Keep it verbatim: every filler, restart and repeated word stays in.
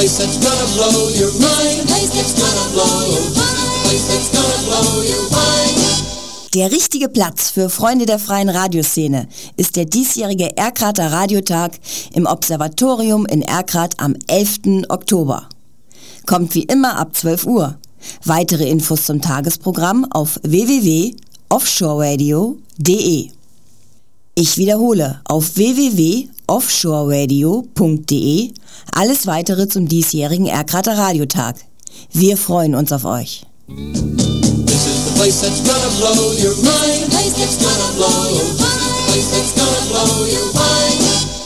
place that's gonna blow your mind. The place that's gonna blow your mind. The place that's gonna blow your mind. Der richtige Platz für Freunde der freien Radioszene ist der diesjährige Erkrater Radiotag im Observatorium in Erkrath am elften Oktober. Kommt wie immer ab zwölf Uhr. Weitere Infos zum Tagesprogramm auf w w w punkt offshore radio punkt d e. Ich wiederhole, auf w w w punkt offshore radio punkt d e alles weitere zum diesjährigen Erkrater Radiotag. Wir freuen uns auf euch. This is the place that's gonna blow your mind. The place that's gonna blow your mind. The place that's gonna blow your mind.